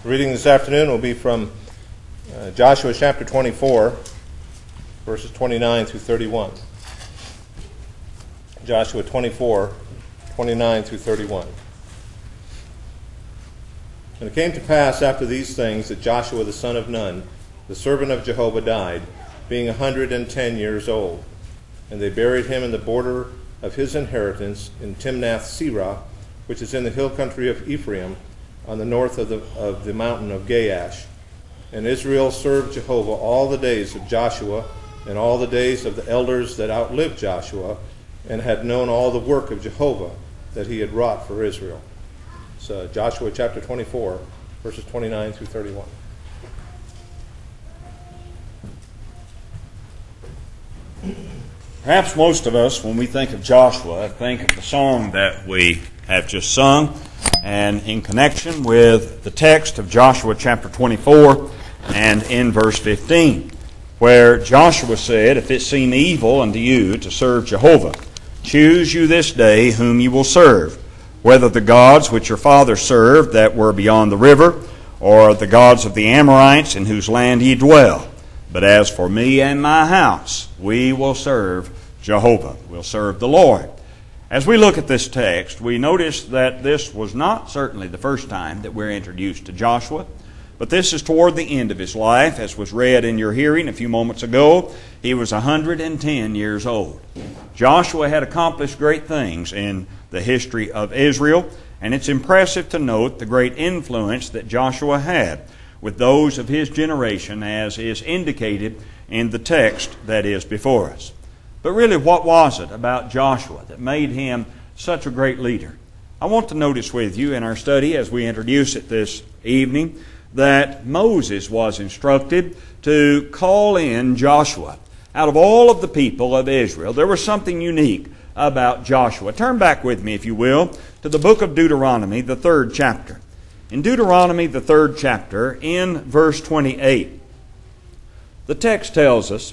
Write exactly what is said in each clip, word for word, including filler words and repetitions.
The reading this afternoon will be from uh, Joshua chapter twenty-four, verses twenty-nine through thirty-one. Joshua twenty-four, twenty-nine through thirty-one. And it came to pass after these things that Joshua the son of Nun, the servant of Jehovah, died, being a hundred and ten years old. And they buried him in the border of his inheritance in Timnath-Serah, which is in the hill country of Ephraim, on the north of the, of the mountain of Gaash. And Israel served Jehovah all the days of Joshua, and all the days of the elders that outlived Joshua, and had known all the work of Jehovah that he had wrought for Israel. It's uh, Joshua chapter twenty-four, verses twenty-nine through thirty-one. Perhaps most of us, when we think of Joshua, think of the song that we have just sung, and in connection with the text of Joshua chapter twenty-four and in verse fifteen, where Joshua said, "If it seem evil unto you to serve Jehovah, choose you this day whom you will serve, whether the gods which your fathers served that were beyond the river, or the gods of the Amorites in whose land ye dwell. But as for me and my house, we will serve Jehovah." We'll serve the Lord. As we look at this text, we notice that this was not certainly the first time that we're introduced to Joshua, but this is toward the end of his life, as was read in your hearing a few moments ago. He was one hundred ten years old. Joshua had accomplished great things in the history of Israel, and it's impressive to note the great influence that Joshua had with those of his generation, as is indicated in the text that is before us. But really, what was it about Joshua that made him such a great leader? I want to notice with you in our study, as we introduce it this evening, that Moses was instructed to call in Joshua. Out of all of the people of Israel, there was something unique about Joshua. Turn back with me, if you will, to the book of Deuteronomy, the third chapter. In Deuteronomy, the third chapter, in verse twenty-eight, the text tells us,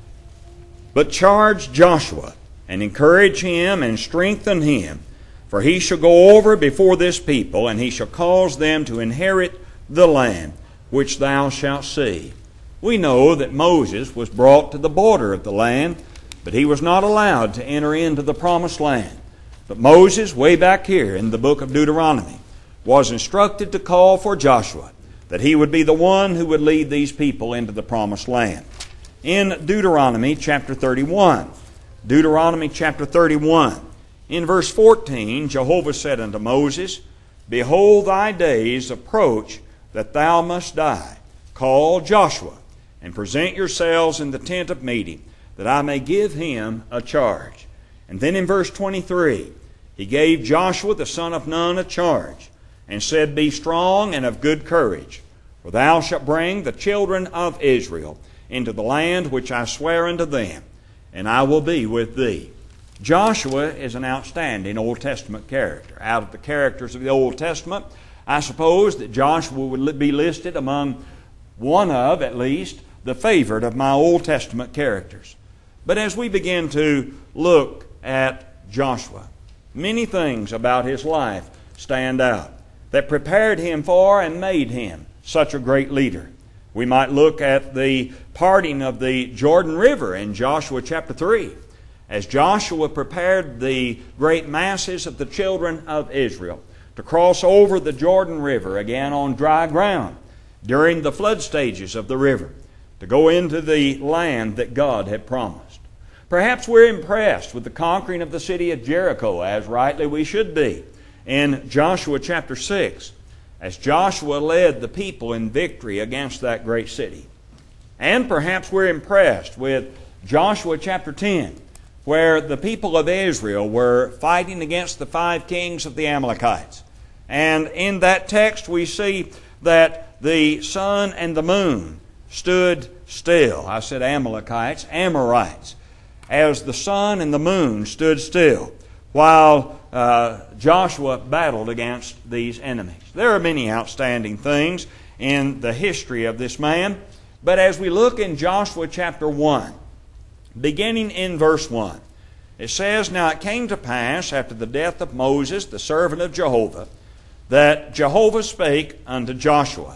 "But charge Joshua, and encourage him, and strengthen him, for he shall go over before this people, and he shall cause them to inherit the land which thou shalt see." We know that Moses was brought to the border of the land, but he was not allowed to enter into the promised land. But Moses, way back here in the book of Deuteronomy, was instructed to call for Joshua, that he would be the one who would lead these people into the promised land. In Deuteronomy chapter thirty-one, Deuteronomy chapter thirty-one, in verse fourteen, Jehovah said unto Moses, "Behold, thy days approach that thou must die. Call Joshua, and present yourselves in the tent of meeting, that I may give him a charge." And then in verse twenty-three, he gave Joshua the son of Nun a charge, and said, "Be strong and of good courage, for thou shalt bring the children of Israel into the land which I swear unto them, and I will be with thee." Joshua is an outstanding Old Testament character. Out of the characters of the Old Testament, I suppose that Joshua would be listed among one of, at least, the favorite of my Old Testament characters. But as we begin to look at Joshua, many things about his life stand out that prepared him for and made him such a great leader. We might look at the parting of the Jordan River in Joshua chapter three. As Joshua prepared the great masses of the children of Israel to cross over the Jordan River again on dry ground during the flood stages of the river, to go into the land that God had promised. Perhaps we're impressed with the conquering of the city of Jericho, as rightly we should be, in Joshua chapter six, as Joshua led the people in victory against that great city. And perhaps we're impressed with Joshua chapter ten, where the people of Israel were fighting against the five kings of the Amalekites. And in that text we see that the sun and the moon stood still. I said Amalekites, Amorites. As the sun and the moon stood still while uh, Joshua battled against these enemies. There are many outstanding things in the history of this man, but as we look in Joshua chapter one, beginning in verse one, it says, "Now it came to pass after the death of Moses, the servant of Jehovah, that Jehovah spake unto Joshua,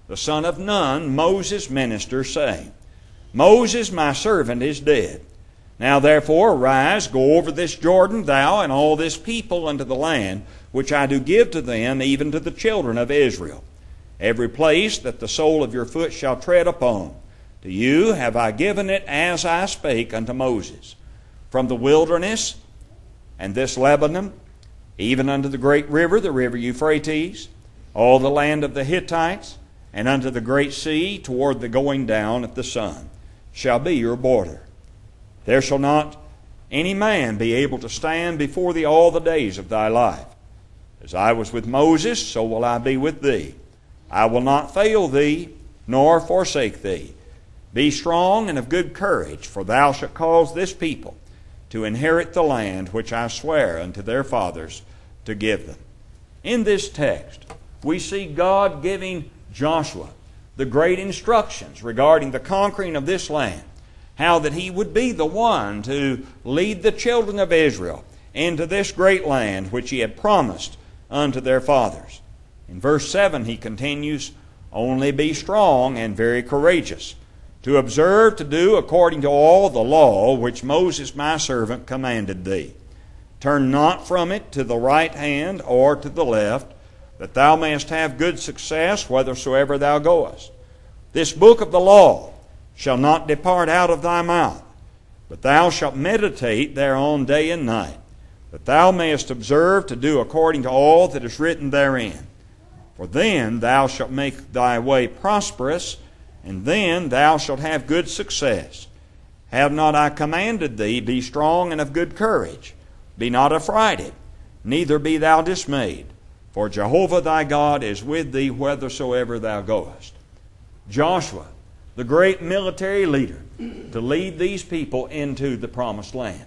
the son of Nun, Moses' minister, saying, Moses, my servant, is dead. Now therefore arise, go over this Jordan, thou and all this people, unto the land which I do give to them, even to the children of Israel. Every place that the sole of your foot shall tread upon, to you have I given it as I spake unto Moses. From the wilderness and this Lebanon, even unto the great river, the river Euphrates, all the land of the Hittites, and unto the great sea, toward the going down of the sun, shall be your border. There shall not any man be able to stand before thee all the days of thy life. As I was with Moses, so will I be with thee. I will not fail thee, nor forsake thee. Be strong and of good courage, for thou shalt cause this people to inherit the land which I swear unto their fathers to give them. In this text, we see God giving Joshua the great instructions regarding the conquering of this land, how that he would be the one to lead the children of Israel into this great land which he had promised unto their fathers. In verse seven he continues, Only be strong and very courageous, to observe to do according to all the law which Moses my servant commanded thee. Turn not from it to the right hand or to the left, that thou mayest have good success whithersoever thou goest. This book of the law shall not depart out of thy mouth, but thou shalt meditate thereon day and night, that thou mayest observe to do according to all that is written therein. For then thou shalt make thy way prosperous, and then thou shalt have good success. Have not I commanded thee, be strong and of good courage? Be not affrighted, neither be thou dismayed, for Jehovah thy God is with thee whithersoever thou goest. Joshua, the great military leader, to lead these people into the promised land.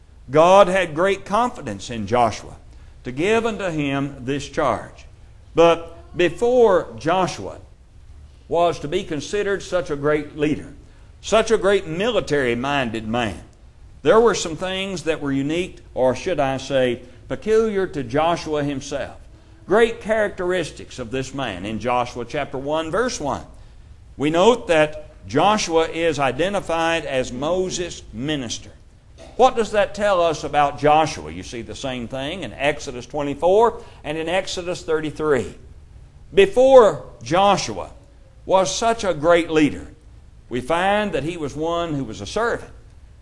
God had great confidence in Joshua to give unto him this charge. But before Joshua was to be considered such a great leader, such a great military-minded man, there were some things that were unique, or should I say, peculiar to Joshua himself. Great characteristics of this man in Joshua chapter one, verse one. We note that Joshua is identified as Moses' minister. What does that tell us about Joshua? You see the same thing in Exodus twenty-four and in Exodus thirty-three. Before Joshua was such a great leader, we find that he was one who was a servant.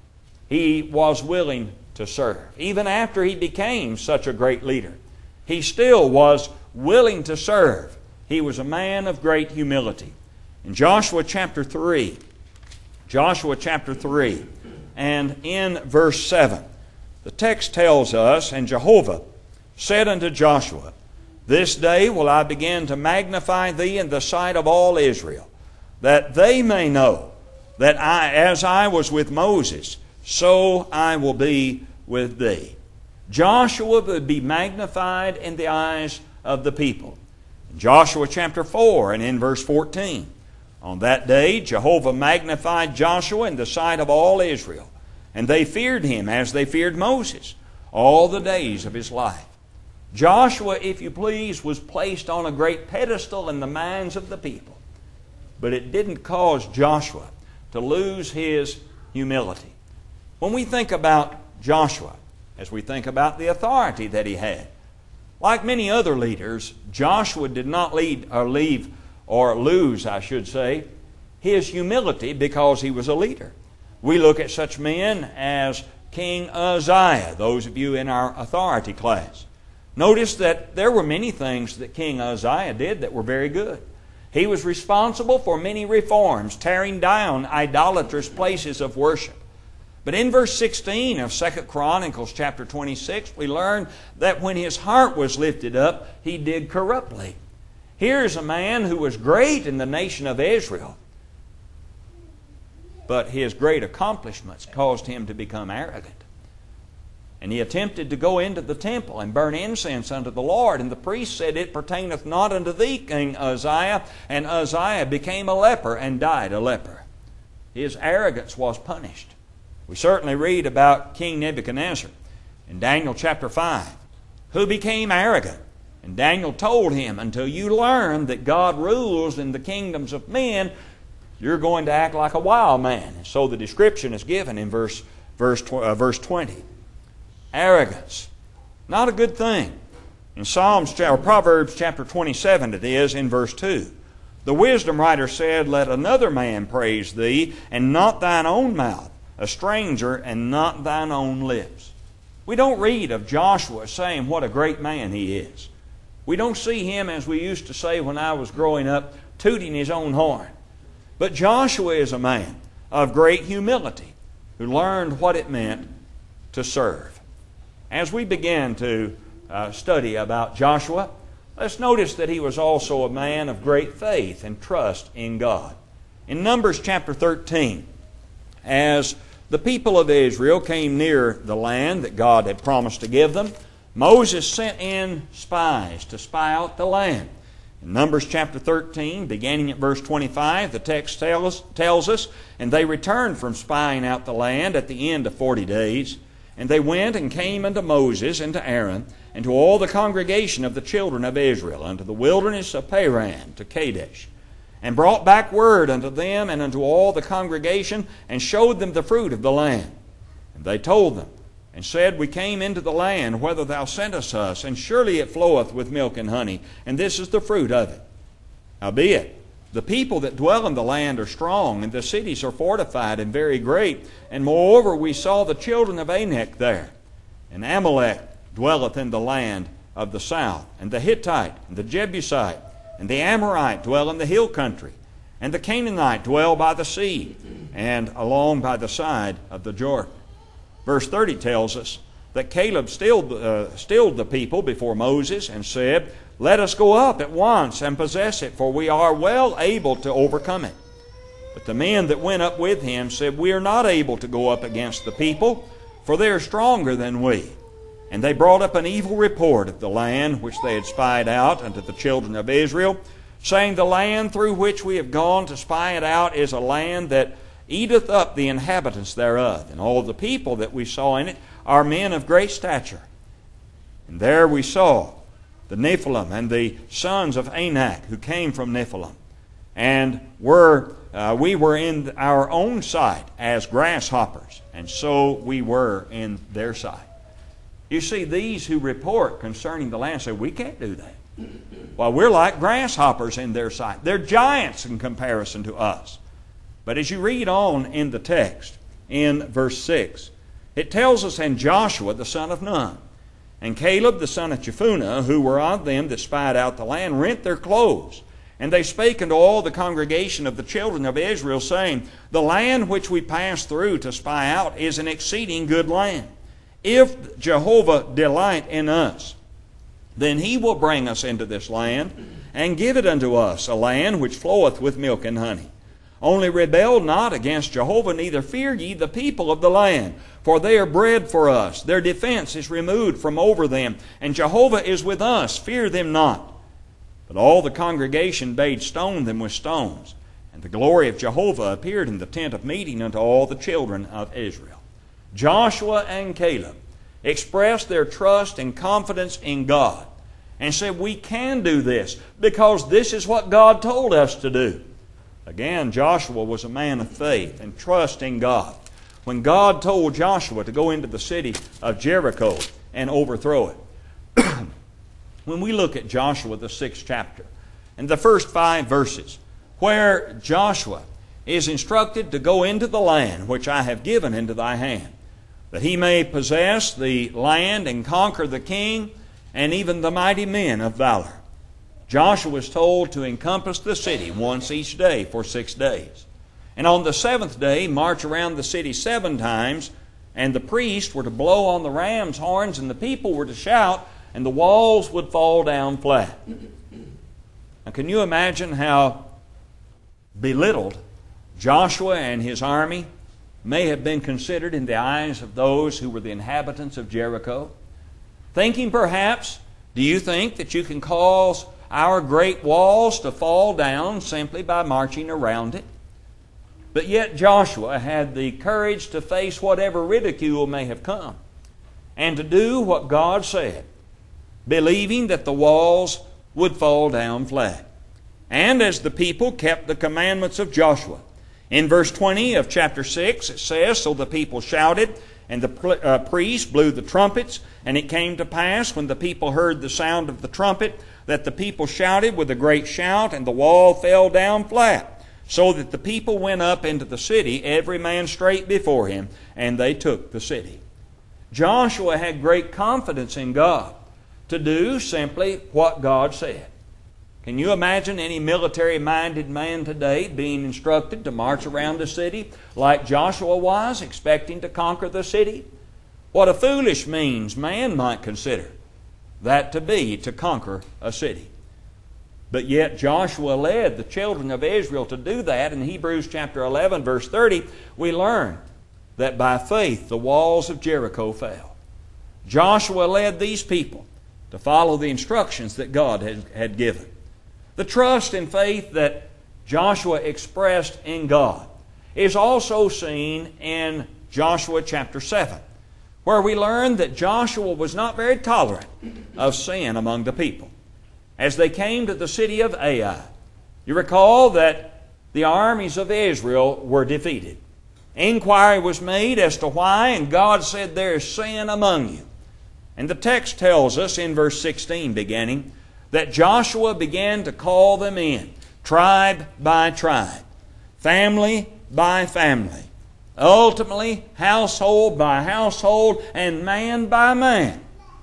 He was willing to serve. Even after he became such a great leader, he still was willing to serve. He was a man of great humility. In Joshua chapter three, Joshua chapter three, and in verse seven, the text tells us, And Jehovah said unto Joshua, This day will I begin to magnify thee in the sight of all Israel, that they may know that I, as I was with Moses, so I will be with thee. Joshua would be magnified in the eyes of the people. In Joshua chapter four and in verse fourteen, On that day Jehovah magnified Joshua in the sight of all Israel, and they feared him as they feared Moses all the days of his life. Joshua, if you please, was placed on a great pedestal in the minds of the people. But it didn't cause Joshua to lose his humility. When we think about Joshua, as we think about the authority that he had, like many other leaders, Joshua did not lead or leave or lose, I should say, his humility because he was a leader. We look at such men as King Uzziah, those of you in our authority class. Notice that there were many things that King Uzziah did that were very good. He was responsible for many reforms, tearing down idolatrous places of worship. But in verse sixteen of Second Chronicles chapter twenty-six, we learn that when his heart was lifted up, he did corruptly. Here's a man who was great in the nation of Israel, but his great accomplishments caused him to become arrogant. And he attempted to go into the temple and burn incense unto the Lord. And the priest said, It pertaineth not unto thee, King Uzziah. And Uzziah became a leper and died a leper. His arrogance was punished. We certainly read about King Nebuchadnezzar in Daniel chapter five, who became arrogant And Daniel told him, until you learn that God rules in the kingdoms of men, you're going to act like a wild man. And so the description is given in verse, verse, uh, verse twenty. Arrogance. Not a good thing. In Psalms or Proverbs chapter twenty-seven it is, in verse two. The wisdom writer said, let another man praise thee, and not thine own mouth, a stranger, and not thine own lips. We don't read of Joshua saying what a great man he is. We don't see him, as we used to say when I was growing up, tooting his own horn. But Joshua is a man of great humility who learned what it meant to serve. As we begin to uh, study about Joshua, let's notice that he was also a man of great faith and trust in God. In Numbers chapter thirteen, as the people of Israel came near the land that God had promised to give them, Moses sent in spies to spy out the land. In Numbers chapter thirteen, beginning at verse twenty-five, the text tells, tells us, and they returned from spying out the land at the end of forty days. And they went and came unto Moses and to Aaron, and to all the congregation of the children of Israel, unto the wilderness of Paran, to Kadesh, and brought back word unto them and unto all the congregation, and showed them the fruit of the land. And they told them, and said, we came into the land whither thou sentest us, and surely it floweth with milk and honey, and this is the fruit of it. Howbeit, the people that dwell in the land are strong, and the cities are fortified and very great. And moreover, we saw the children of Anak there. And Amalek dwelleth in the land of the south, and the Hittite, and the Jebusite, and the Amorite dwell in the hill country, and the Canaanite dwell by the sea, and along by the side of the Jordan. Verse thirty tells us that Caleb stilled, uh, stilled the people before Moses, and said, let us go up at once and possess it, for we are well able to overcome it. But the men that went up with him said, we are not able to go up against the people, for they are stronger than we. And they brought up an evil report of the land which they had spied out unto the children of Israel, saying, the land through which we have gone to spy it out is a land that eateth up the inhabitants thereof. And all the people that we saw in it are men of great stature. And there we saw the Nephilim and the sons of Anak, who came from Nephilim, and were uh, we were in our own sight as grasshoppers, and so we were in their sight. You see, these who report concerning the land say, we can't do that. Well, we're like grasshoppers in their sight. They're giants in comparison to us. But as you read on in the text, in verse six, it tells us, and Joshua the son of Nun, and Caleb the son of Jephunneh, who were of them that spied out the land, rent their clothes. And they spake unto all the congregation of the children of Israel, saying, the land which we passed through to spy out is an exceeding good land. If Jehovah delight in us, then he will bring us into this land, and give it unto us, a land which floweth with milk and honey. Only rebel not against Jehovah, neither fear ye the people of the land. For they are bread for us. Their defense is removed from over them. And Jehovah is with us. Fear them not. But all the congregation bade stone them with stones. And the glory of Jehovah appeared in the tent of meeting unto all the children of Israel. Joshua and Caleb expressed their trust and confidence in God, and said, we can do this because this is what God told us to do. Again, Joshua was a man of faith and trust in God. When God told Joshua to go into the city of Jericho and overthrow it. When we look at Joshua, the sixth chapter, and the first five verses, where Joshua is instructed to go into the land which I have given into thy hand, that he may possess the land and conquer the king and even the mighty men of valor. Joshua was told to encompass the city once each day for six days. And on the seventh day, march around the city seven times, and the priests were to blow on the ram's horns, and the people were to shout, and the walls would fall down flat. Now, can you imagine how belittled Joshua and his army may have been considered in the eyes of those who were the inhabitants of Jericho? Thinking perhaps, do you think that you can cause our great walls to fall down simply by marching around it? But yet Joshua had the courage to face whatever ridicule may have come, and to do what God said. believing that the walls would fall down flat. And as the people kept the commandments of Joshua. In verse twenty of chapter six it says, "So the people shouted, and the uh, priests blew the trumpets, and it came to pass, when the people heard the sound of the trumpet, that the people shouted with a great shout, and the wall fell down flat, so that the people went up into the city, every man straight before him, and they took the city." Joshua had great confidence in God to do simply what God said. Can you imagine any military-minded man today being instructed to march around a city like Joshua was, expecting to conquer the city? What a foolish means man might consider that to be, to conquer a city. But yet Joshua led the children of Israel to do that. In Hebrews chapter eleven, verse thirty, we learn that by faith the walls of Jericho fell. Joshua led these people to follow the instructions that God had, had given. The trust and faith that Joshua expressed in God is also seen in Joshua chapter seven, where we learn that Joshua was not very tolerant of sin among the people. As they came to the city of Ai, you recall that the armies of Israel were defeated. Inquiry was made as to why, and God said, "There is sin among you." And the text tells us in verse sixteen beginning, that Joshua began to call them in, tribe by tribe, family by family, ultimately household by household, and man by man.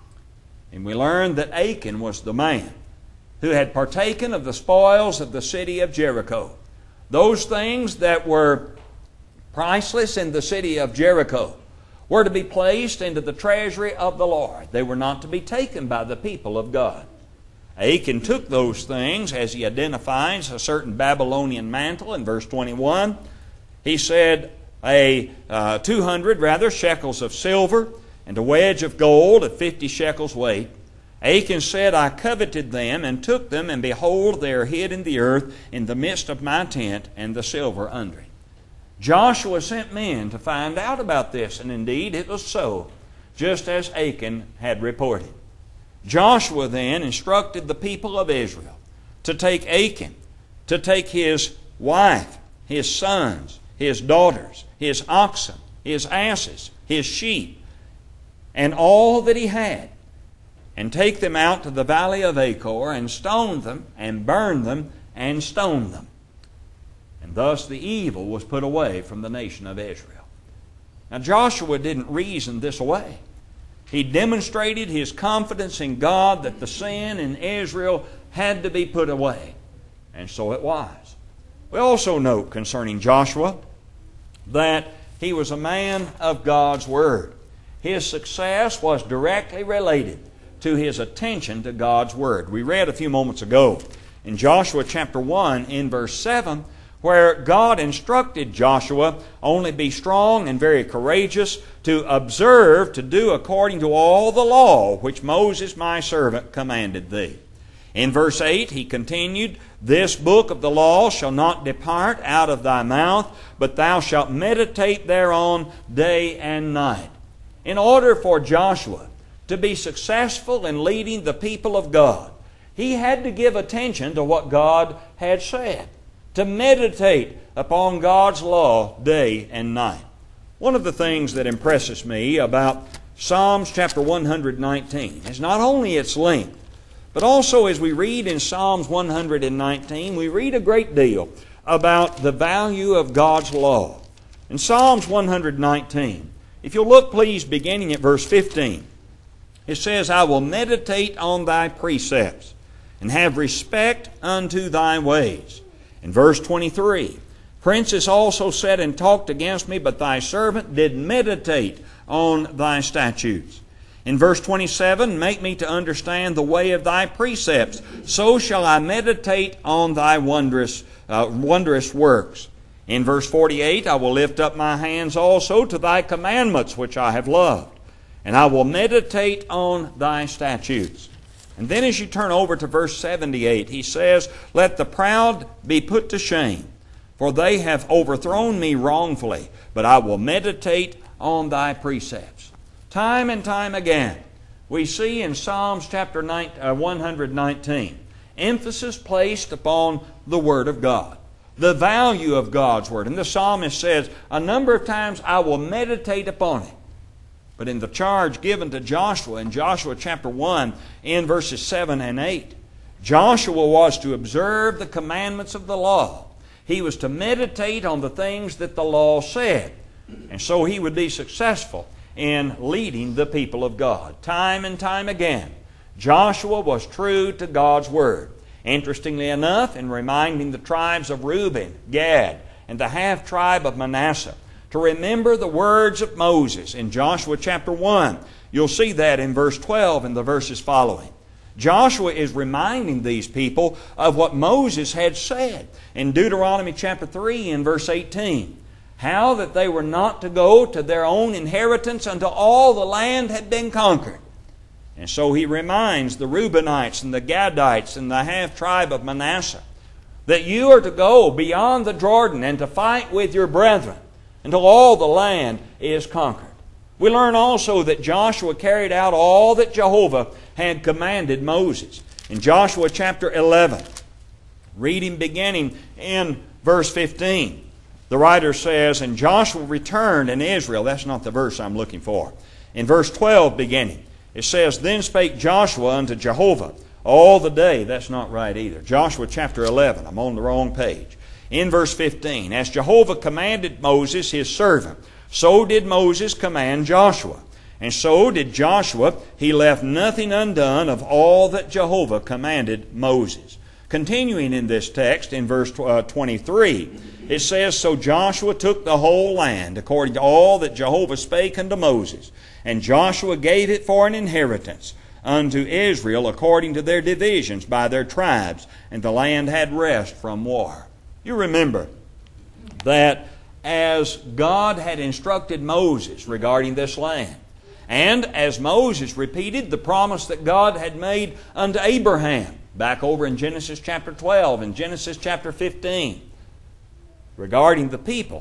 And we learned that Achan was the man who had partaken of the spoils of the city of Jericho. Those things that were priceless in the city of Jericho were to be placed into the treasury of the Lord. They were not to be taken by the people of God. Achan took those things, as he identifies a certain Babylonian mantle in verse twenty-one. He said, a uh, two hundred rather shekels of silver and a wedge of gold of fifty shekels weight. Achan said, "I coveted them and took them, and behold, they are hid in the earth in the midst of my tent, and the silver under it." Joshua sent men to find out about this, and indeed it was so, just as Achan had reported. Joshua then instructed the people of Israel to take Achan, to take his wife, his sons, his daughters, his oxen, his asses, his sheep, and all that he had, and take them out to the valley of Achor, and stone them, and burn them, and stone them. And thus the evil was put away from the nation of Israel. Now Joshua didn't reason this away. He demonstrated his confidence in God that the sin in Israel had to be put away. And so it was. We also note concerning Joshua that he was a man of God's Word. His success was directly related to his attention to God's Word. We read a few moments ago in Joshua chapter one in verse seven, where God instructed Joshua, "Only be strong and very courageous, to observe to do according to all the law which Moses my servant commanded thee." In verse eight he continued, "This book of the law shall not depart out of thy mouth, but thou shalt meditate thereon day and night." In order for Joshua to be successful in leading the people of God, he had to give attention to what God had said, to meditate upon God's law day and night. One of the things that impresses me about Psalms chapter one hundred nineteen is not only its length, but also as we read in Psalms one hundred nineteen, we read a great deal about the value of God's law. In Psalms one hundred nineteen, if you'll look please beginning at verse fifteen, it says, "I will meditate on thy precepts, and have respect unto thy ways." In verse twenty-three, "Princes also sat and talked against me, but thy servant did meditate on thy statutes." In verse twenty-seven, "Make me to understand the way of thy precepts, so shall I meditate on thy wondrous, uh, wondrous works." In verse forty-eight, "I will lift up my hands also to thy commandments which I have loved, and I will meditate on thy statutes." And then as you turn over to verse seventy-eight, he says, "Let the proud be put to shame, for they have overthrown me wrongfully, but I will meditate on thy precepts." Time and time again, we see in Psalms chapter one hundred nineteen emphasis placed upon the Word of God, the value of God's Word. And the psalmist says, a number of times, I will meditate upon it. But in the charge given to Joshua in Joshua chapter one, in verses seven and eight, Joshua was to observe the commandments of the law. He was to meditate on the things that the law said. And so he would be successful in leading the people of God. Time and time again, Joshua was true to God's Word. Interestingly enough, in reminding the tribes of Reuben, Gad, and the half-tribe of Manasseh to remember the words of Moses in Joshua chapter one, you'll see that in verse twelve and the verses following. Joshua is reminding these people of what Moses had said in Deuteronomy chapter three and verse eighteen. How that they were not to go to their own inheritance until all the land had been conquered. And so he reminds the Reubenites and the Gadites and the half-tribe of Manasseh that you are to go beyond the Jordan and to fight with your brethren until all the land is conquered. We learn also that Joshua carried out all that Jehovah had commanded Moses. In Joshua chapter eleven, reading beginning in verse fifteen, the writer says, and Joshua returned in Israel. That's not the verse I'm looking for. In verse twelve beginning, it says, then spake Joshua unto Jehovah all the day. That's not right either. Joshua chapter eleven. I'm on the wrong page. In verse fifteen, as Jehovah commanded Moses his servant, so did Moses command Joshua. And so did Joshua. He left nothing undone of all that Jehovah commanded Moses. Continuing in this text, in verse twenty-three, it says, so Joshua took the whole land, according to all that Jehovah spake unto Moses. And Joshua gave it for an inheritance unto Israel, according to their divisions by their tribes. And the land had rest from war. You remember that as God had instructed Moses regarding this land, and as Moses repeated the promise that God had made unto Abraham, back over in Genesis chapter twelve and Genesis chapter fifteen, regarding the people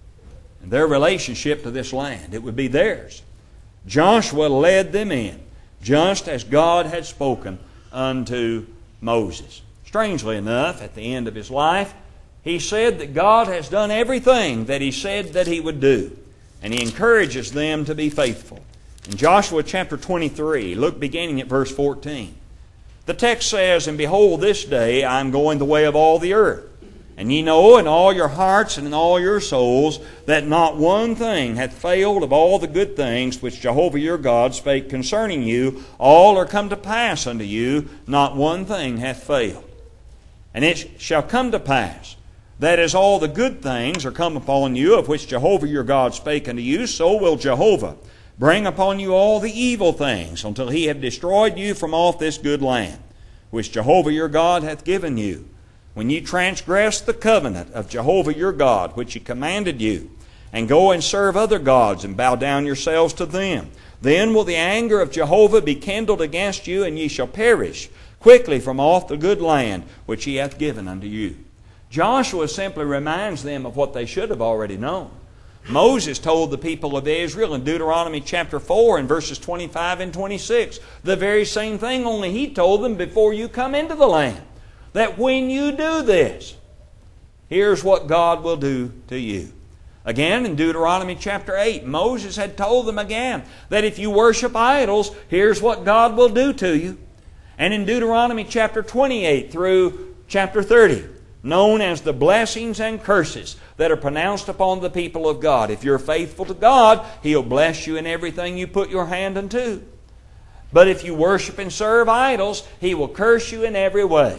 and their relationship to this land. It would be theirs. Joshua led them in, just as God had spoken unto Moses. Strangely enough, at the end of his life, he said that God has done everything that He said that He would do. And He encourages them to be faithful. In Joshua chapter twenty-three, look beginning at verse fourteen. The text says, and behold, this day I am going the way of all the earth. And ye know in all your hearts and in all your souls that not one thing hath failed of all the good things which Jehovah your God spake concerning you. All are come to pass unto you, not one thing hath failed. And it shall come to pass that as all the good things are come upon you, of which Jehovah your God spake unto you, so will Jehovah bring upon you all the evil things, until He have destroyed you from off this good land, which Jehovah your God hath given you. When ye transgress the covenant of Jehovah your God, which He commanded you, and go and serve other gods, and bow down yourselves to them, then will the anger of Jehovah be kindled against you, and ye shall perish quickly from off the good land which He hath given unto you. Joshua simply reminds them of what they should have already known. Moses told the people of Israel in Deuteronomy chapter four and verses twenty-five and twenty-six the very same thing, only he told them before you come into the land, that when you do this, here's what God will do to you. Again, in Deuteronomy chapter eight, Moses had told them again that if you worship idols, here's what God will do to you. And in Deuteronomy chapter twenty-eight through chapter thirty, known as the blessings and curses that are pronounced upon the people of God. If you're faithful to God, He'll bless you in everything you put your hand unto. But if you worship and serve idols, He will curse you in every way.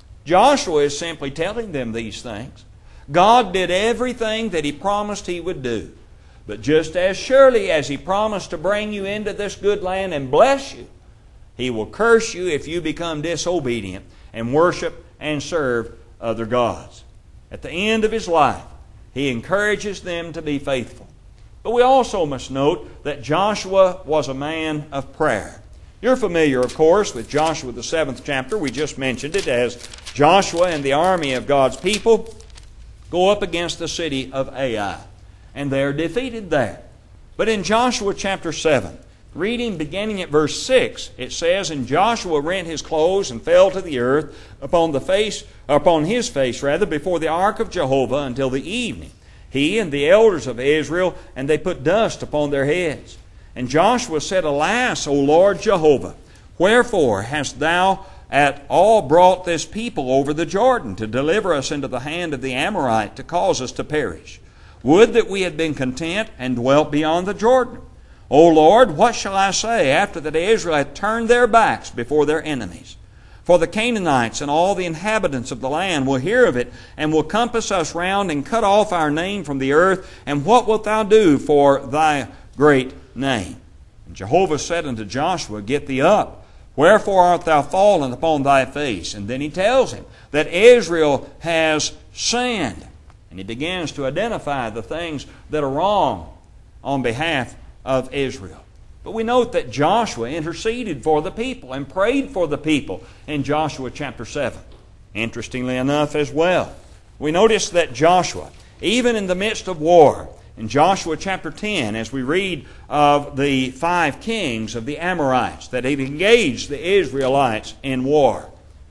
Joshua is simply telling them these things. God did everything that He promised He would do. But just as surely as He promised to bring you into this good land and bless you, He will curse you if you become disobedient and worship and serve other gods. At the end of his life, he encourages them to be faithful. But we also must note that Joshua was a man of prayer. You're familiar, of course, with Joshua the seventh chapter. We just mentioned it as Joshua and the army of God's people go up against the city of Ai. And they're defeated there. But in Joshua chapter seven, Reading beginning at verse six, it says, "And Joshua rent his clothes and fell to the earth upon the face, upon his face rather, before the ark of Jehovah until the evening, he and the elders of Israel, and they put dust upon their heads. And Joshua said, Alas, O Lord Jehovah, wherefore hast thou at all brought this people over the Jordan to deliver us into the hand of the Amorite, to cause us to perish? Would that we had been content and dwelt beyond the Jordan. O Lord, what shall I say after that Israel hath turned their backs before their enemies? For the Canaanites and all the inhabitants of the land will hear of it, and will compass us round, and cut off our name from the earth. And what wilt thou do for thy great name? And Jehovah said unto Joshua, Get thee up. Wherefore art thou fallen upon thy face? And then he tells him that Israel has sinned. And he begins to identify the things that are wrong on behalf of Israel. But we note that Joshua interceded for the people and prayed for the people in Joshua chapter seven. Interestingly enough as well, we notice that Joshua, even in the midst of war, in Joshua chapter ten, as we read of the five kings of the Amorites that had engaged the Israelites in war,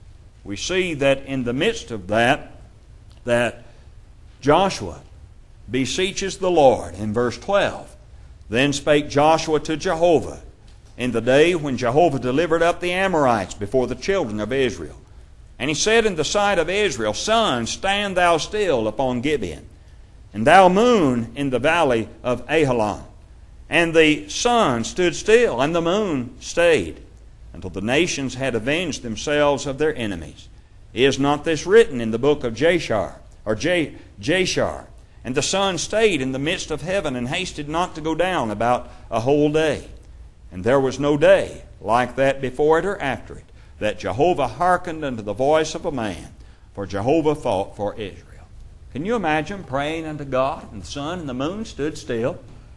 we see that in the midst of that, that Joshua beseeches the Lord in verse twelve. Then spake Joshua to Jehovah in the day when Jehovah delivered up the Amorites before the children of Israel. And he said in the sight of Israel, Sun, stand thou still upon Gibeon, and thou moon in the valley of Ajalon. And the sun stood still, and the moon stayed, until the nations had avenged themselves of their enemies. Is not this written in the book of Jashar, or J- Jashar? And the sun stayed in the midst of heaven, and hasted not to go down about a whole day. And there was no day like that before it or after it, that Jehovah hearkened unto the voice of a man, for Jehovah fought for Israel. Can you imagine praying unto God, and the sun and the moon stood still?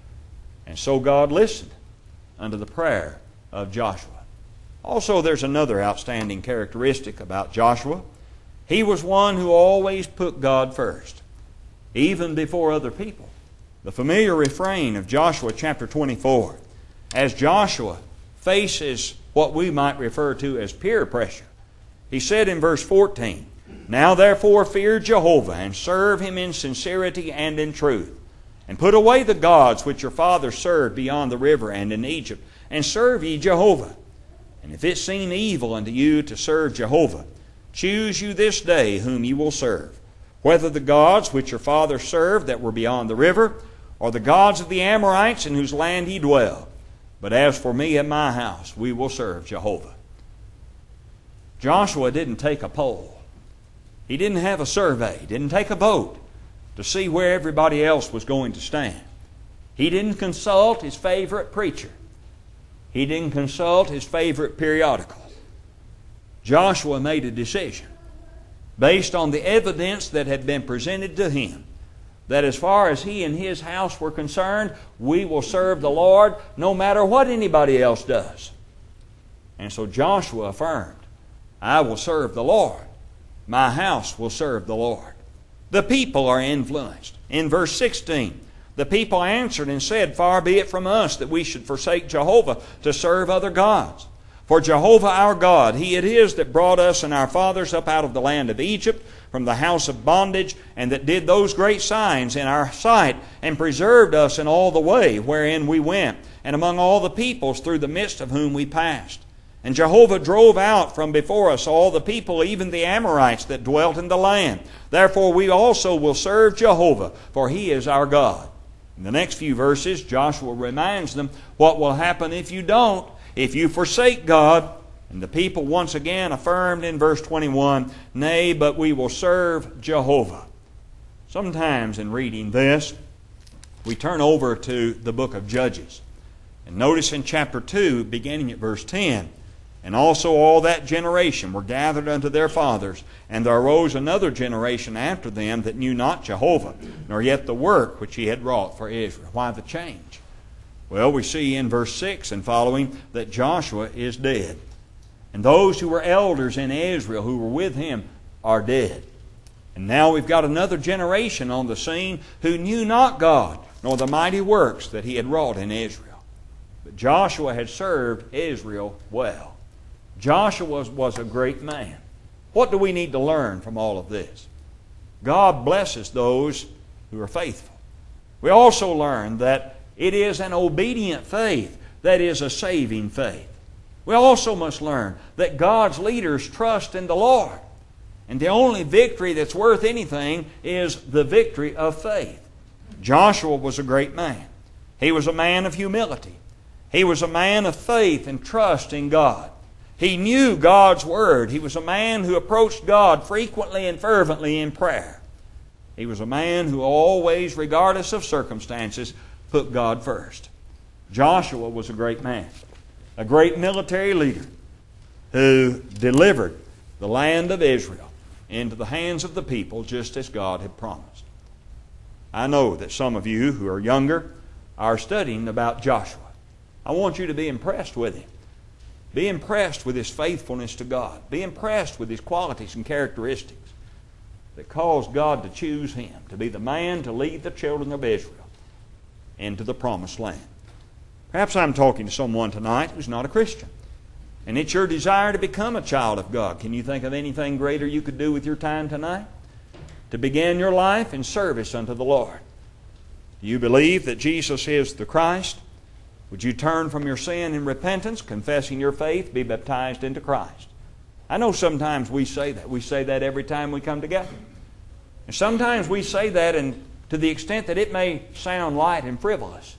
And so God listened unto the prayer of Joshua. Also, there's another outstanding characteristic about Joshua. He was one who always put God first, even before other people. The familiar refrain of Joshua chapter twenty-four, as Joshua faces what we might refer to as peer pressure, he said in verse fourteen, Now therefore fear Jehovah, and serve Him in sincerity and in truth, and put away the gods which your fathers served beyond the river and in Egypt, and serve ye Jehovah. And if it seem evil unto you to serve Jehovah, choose you this day whom ye will serve, whether the gods which your fathers served that were beyond the river, or the gods of the Amorites in whose land ye dwell. But as for me and my house, we will serve Jehovah. Joshua didn't take a poll. He didn't have a survey. He didn't take a vote to see where everybody else was going to stand. He didn't consult his favorite preacher. He didn't consult his favorite periodical. Joshua made a decision based on the evidence that had been presented to him, that as far as he and his house were concerned, we will serve the Lord no matter what anybody else does. And so Joshua affirmed, I will serve the Lord. My house will serve the Lord. The people are influenced. In verse sixteen, the people answered and said, Far be it from us that we should forsake Jehovah to serve other gods. For Jehovah our God, He it is that brought us and our fathers up out of the land of Egypt, from the house of bondage, and that did those great signs in our sight, and preserved us in all the way wherein we went, and among all the peoples through the midst of whom we passed. And Jehovah drove out from before us all the people, even the Amorites that dwelt in the land. Therefore we also will serve Jehovah, for He is our God. In the next few verses, Joshua reminds them what will happen if you don't, if you forsake God. And the people once again affirmed in verse twenty-one, Nay, but we will serve Jehovah. Sometimes in reading this, we turn over to the book of Judges. And notice in chapter two, beginning at verse ten, And also all that generation were gathered unto their fathers, and there arose another generation after them that knew not Jehovah, nor yet the work which He had wrought for Israel. Why the change? Well, we see in verse six and following that Joshua is dead. And those who were elders in Israel who were with him are dead. And now we've got another generation on the scene who knew not God, nor the mighty works that He had wrought in Israel. But Joshua had served Israel well. Joshua was, was a great man. What do we need to learn from all of this? God blesses those who are faithful. We also learn that it is an obedient faith that is a saving faith. We also must learn that God's leaders trust in the Lord. And the only victory that's worth anything is the victory of faith. Joshua was a great man. He was a man of humility. He was a man of faith and trust in God. He knew God's Word. He was a man who approached God frequently and fervently in prayer. He was a man who always, regardless of circumstances, put God first. Joshua was a great man, a great military leader who delivered the land of Israel into the hands of the people just as God had promised. I know that some of you who are younger are studying about Joshua. I want you to be impressed with him. Be impressed with his faithfulness to God. Be impressed with his qualities and characteristics that caused God to choose him to be the man to lead the children of Israel into the promised land. Perhaps I'm talking to someone tonight who's not a Christian, and it's your desire to become a child of God. Can you think of anything greater you could do with your time tonight? To begin your life in service unto the Lord. Do you believe that Jesus is the Christ? Would you turn from your sin in repentance, confessing your faith, be baptized into Christ? I know sometimes we say that. We say that every time we come together. And sometimes we say that and to the extent that it may sound light and frivolous.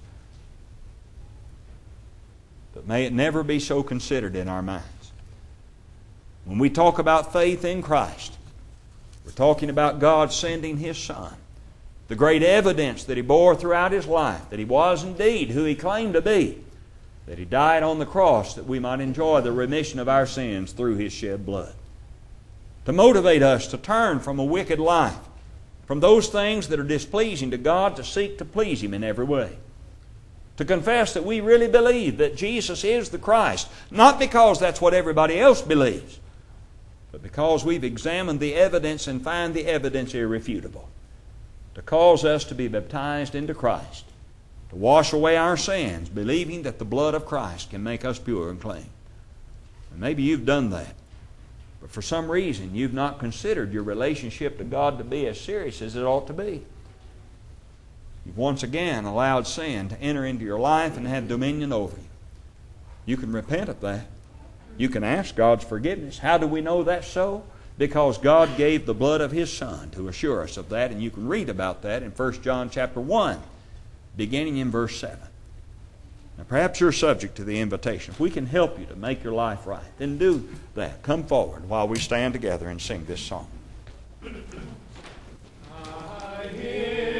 But may it never be so considered in our minds. When we talk about faith in Christ, we're talking about God sending His Son. The great evidence that He bore throughout His life, that He was indeed who He claimed to be, that He died on the cross that we might enjoy the remission of our sins through His shed blood. To motivate us to turn from a wicked life, from those things that are displeasing to God, to seek to please Him in every way. To confess that we really believe that Jesus is the Christ, not because that's what everybody else believes, but because we've examined the evidence and find the evidence irrefutable. To cause us to be baptized into Christ, to wash away our sins, believing that the blood of Christ can make us pure and clean. And maybe you've done that, but for some reason you've not considered your relationship to God to be as serious as it ought to be. You've once again allowed sin to enter into your life and have dominion over you. You can repent of that. You can ask God's forgiveness. How do we know that's so? Because God gave the blood of His Son to assure us of that, and you can read about that in First John chapter one, beginning in verse seven. Now perhaps you're subject to the invitation. If we can help you to make your life right, then do that. Come forward while we stand together and sing this song. I hear